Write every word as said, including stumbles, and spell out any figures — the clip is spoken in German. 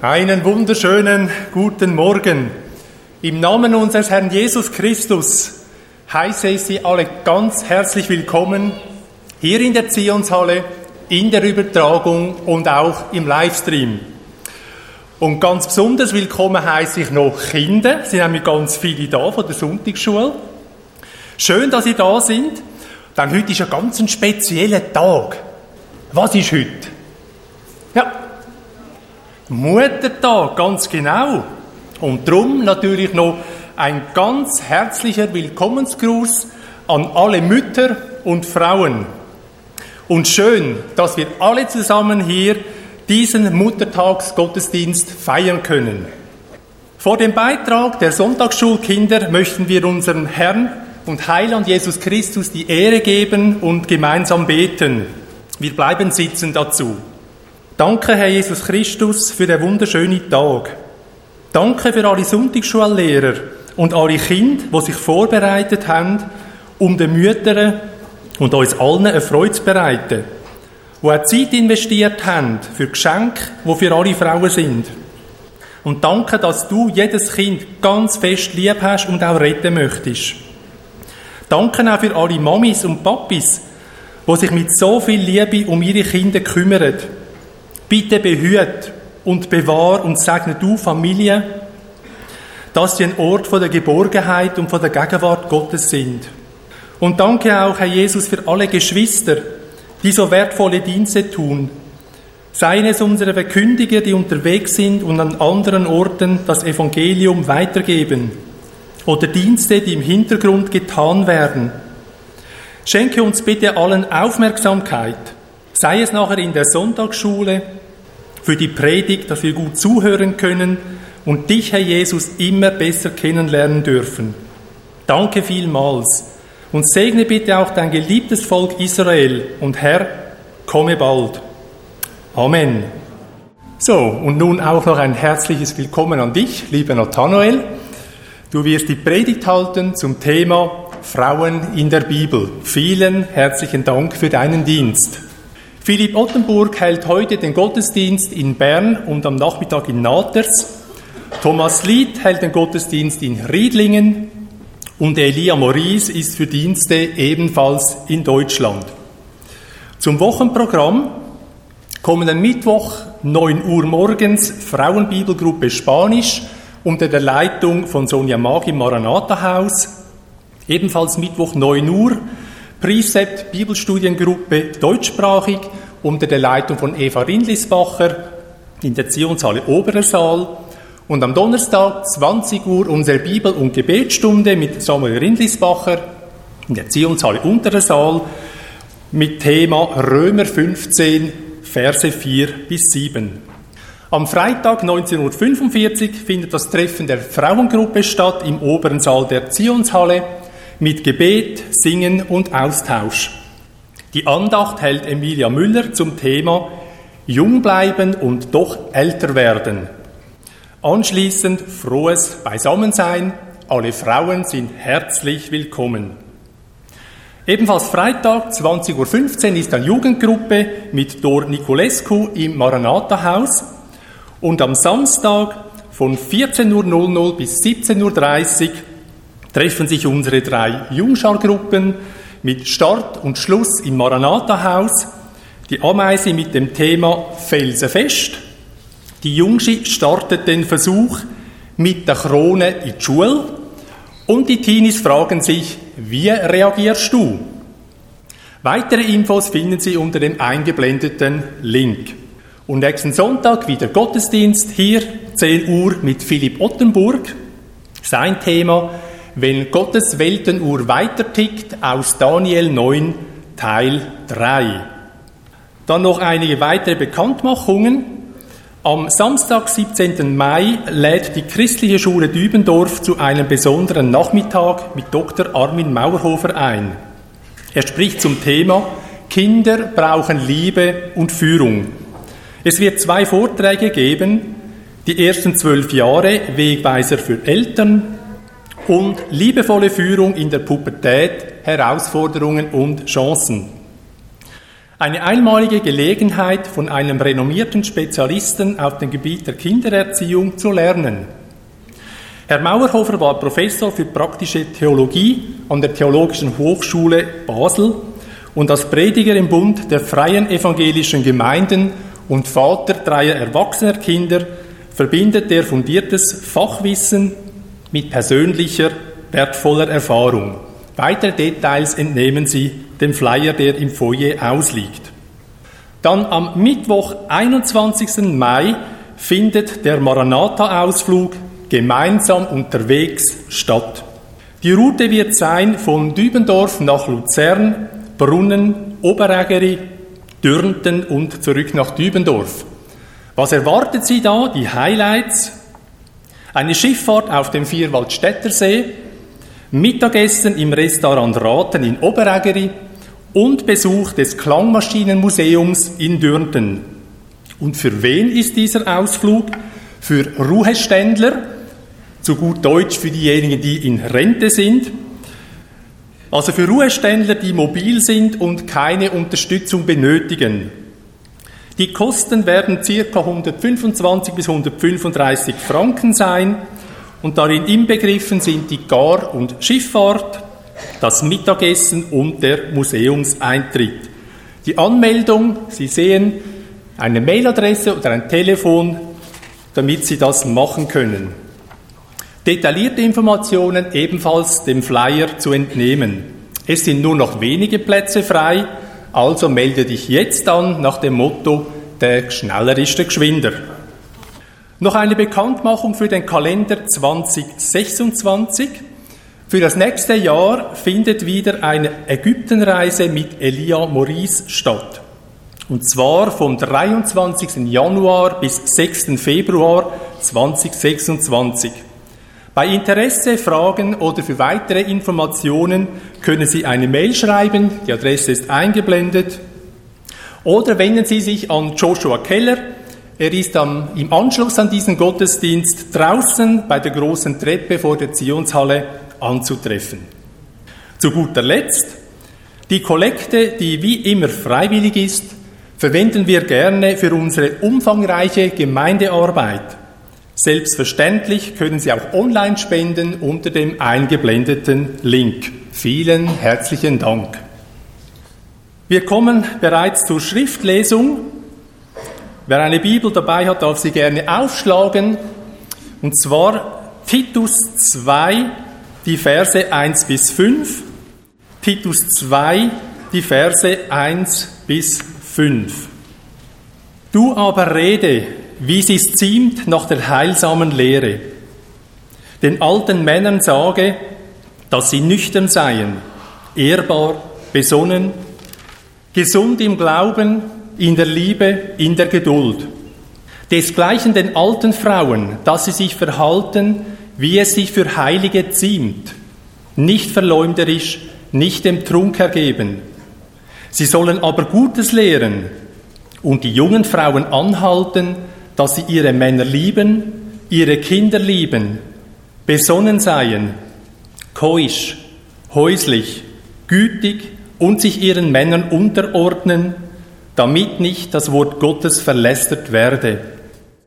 Einen wunderschönen guten Morgen. Im Namen unseres Herrn Jesus Christus heiße ich Sie alle ganz herzlich willkommen hier in der Zionshalle, in der Übertragung und auch im Livestream. Und ganz besonders willkommen heiße ich noch Kinder. Es sind nämlich ganz viele da von der Sonntagsschule. Schön, dass Sie da sind, denn heute ist ein ganz ein spezieller Tag. Was ist heute? Ja, Muttertag, ganz genau. Und darum natürlich noch ein ganz herzlicher Willkommensgruß an alle Mütter und Frauen. Und schön, dass wir alle zusammen hier diesen Muttertagsgottesdienst feiern können. Vor dem Beitrag der Sonntagsschulkinder möchten wir unserem Herrn und Heiland Jesus Christus die Ehre geben und gemeinsam beten. Wir bleiben sitzen dazu. Danke, Herr Jesus Christus, für den wunderschönen Tag. Danke für alle Sonntagsschullehrer und alle Kinder, die sich vorbereitet haben, um den Müttern und uns allen eine Freude zu bereiten, die auch Zeit investiert haben für Geschenke, die für alle Frauen sind. Und danke, dass du jedes Kind ganz fest lieb hast und auch retten möchtest. Danke auch für alle Mamis und Papis, die sich mit so viel Liebe um ihre Kinder kümmern. Bitte behüt und bewahr und segne du Familie, dass sie ein Ort von der Geborgenheit und von der Gegenwart Gottes sind. Und danke auch, Herr Jesus, für alle Geschwister, die so wertvolle Dienste tun. Seien es unsere Verkündiger, die unterwegs sind und an anderen Orten das Evangelium weitergeben. Oder Dienste, die im Hintergrund getan werden. Schenke uns bitte allen Aufmerksamkeit, sei es nachher in der Sonntagsschule, für die Predigt, dass wir gut zuhören können und dich, Herr Jesus, immer besser kennenlernen dürfen. Danke vielmals und segne bitte auch dein geliebtes Volk Israel und Herr, komme bald. Amen. So, und nun auch noch ein herzliches Willkommen an dich, lieber Nathanael. Du wirst die Predigt halten zum Thema Frauen in der Bibel. Vielen herzlichen Dank für deinen Dienst. Philipp Ottenburg hält heute den Gottesdienst in Bern und am Nachmittag in Naters. Thomas Lied hält den Gottesdienst in Riedlingen und Elia Maurice ist für Dienste ebenfalls in Deutschland. Zum Wochenprogramm: kommenden Mittwoch, neun Uhr morgens, Frauenbibelgruppe Spanisch unter der Leitung von Sonja Mag im Maranatha-Haus. Ebenfalls Mittwoch, neun Uhr, Precept Bibelstudiengruppe deutschsprachig unter der Leitung von Eva Rindlisbacher in der Zionshalle Oberer Saal. Und am Donnerstag, zwanzig Uhr, unsere Bibel- und Gebetsstunde mit Samuel Rindlisbacher in der Zionshalle Unterer Saal mit Thema Römer fünfzehn, Verse vier bis sieben. Am Freitag neunzehn Uhr fünfundvierzig findet das Treffen der Frauengruppe statt im oberen Saal der Zionshalle mit Gebet, Singen und Austausch. Die Andacht hält Emilia Müller zum Thema Jung bleiben und doch älter werden. Anschließend frohes Beisammensein. Alle Frauen sind herzlich willkommen. Ebenfalls Freitag, zwanzig Uhr fünfzehn, ist eine Jugendgruppe mit Dor Niculescu im Maranatha-Haus. Und am Samstag von vierzehn Uhr bis siebzehn Uhr dreißig treffen sich unsere drei Jungschargruppen mit Start und Schluss im Maranatha-Haus. Die Ameise mit dem Thema Felsenfest. Die Jungschi startet den Versuch mit der Krone in die Schule. Und die Teenies fragen sich, wie reagierst du? Weitere Infos finden Sie unter dem eingeblendeten Link. Und nächsten Sonntag wieder Gottesdienst hier, zehn Uhr mit Philipp Ottenburg. Sein Thema, wenn Gottes Weltenuhr weiter tickt, aus Daniel neun, Teil drei. Dann noch einige weitere Bekanntmachungen. Am Samstag, siebzehnten Mai, lädt die Christliche Schule Dübendorf zu einem besonderen Nachmittag mit Doktor Armin Mauerhofer ein. Er spricht zum Thema Kinder brauchen Liebe und Führung. Es wird zwei Vorträge geben, die ersten zwölf Jahre, Wegweiser für Eltern und liebevolle Führung in der Pubertät, Herausforderungen und Chancen. Eine einmalige Gelegenheit, von einem renommierten Spezialisten auf dem Gebiet der Kindererziehung zu lernen. Herr Mauerhofer war Professor für praktische Theologie an der Theologischen Hochschule Basel und als Prediger im Bund der Freien Evangelischen Gemeinden und Vater dreier erwachsener Kinder verbindet er fundiertes Fachwissen mit persönlicher, wertvoller Erfahrung. Weitere Details entnehmen Sie dem Flyer, der im Foyer ausliegt. Dann am Mittwoch, einundzwanzigsten Mai, findet der Maranatha-Ausflug gemeinsam unterwegs statt. Die Route wird sein von Dübendorf nach Luzern, Brunnen, Oberägeri, Dürnten und zurück nach Dübendorf. Was erwartet Sie da? Die Highlights: eine Schifffahrt auf dem Vierwaldstättersee, Mittagessen im Restaurant Raten in Oberägeri und Besuch des Klangmaschinenmuseums in Dürnten. Und für wen ist dieser Ausflug? Für Ruheständler, zu gut Deutsch für diejenigen, die in Rente sind. Also für Ruheständler, die mobil sind und keine Unterstützung benötigen. Die Kosten werden ca. hundertfünfundzwanzig bis hundertfünfunddreißig Franken sein und darin inbegriffen sind die Gar- und Schifffahrt, das Mittagessen und der Museumseintritt. Die Anmeldung, Sie sehen eine Mailadresse oder ein Telefon, damit Sie das machen können. Detaillierte Informationen ebenfalls dem Flyer zu entnehmen. Es sind nur noch wenige Plätze frei, also melde dich jetzt an nach dem Motto, der schneller ist der Geschwinder. Noch eine Bekanntmachung für den Kalender zwanzig sechsundzwanzig. Für das nächste Jahr findet wieder eine Ägyptenreise mit Elia Maurice statt. Und zwar vom dreiundzwanzigsten Januar bis sechsten Februar zweitausendsechsundzwanzig. Bei Interesse, Fragen oder für weitere Informationen können Sie eine Mail schreiben, die Adresse ist eingeblendet. Oder wenden Sie sich an Joshua Keller. Er ist am, im Anschluss an diesen Gottesdienst draußen bei der großen Treppe vor der Zionshalle anzutreffen. Zu guter Letzt, die Kollekte, die wie immer freiwillig ist, verwenden wir gerne für unsere umfangreiche Gemeindearbeit. Selbstverständlich können Sie auch online spenden unter dem eingeblendeten Link. Vielen herzlichen Dank. Wir kommen bereits zur Schriftlesung. Wer eine Bibel dabei hat, darf sie gerne aufschlagen. Und zwar Titus zwei, die Verse eins bis fünf. Titus zwei, die Verse eins bis fünf. Du aber rede, wie es ziemt nach der heilsamen Lehre. Den alten Männern sage, dass sie nüchtern seien, ehrbar, besonnen, gesund im Glauben, in der Liebe, in der Geduld. Desgleichen den alten Frauen, dass sie sich verhalten, wie es sich für Heilige ziemt, nicht verleumderisch, nicht dem Trunk ergeben. Sie sollen aber Gutes lehren und die jungen Frauen anhalten, dass sie ihre Männer lieben, ihre Kinder lieben, besonnen seien, keusch, häuslich, gütig und sich ihren Männern unterordnen, damit nicht das Wort Gottes verlästert werde.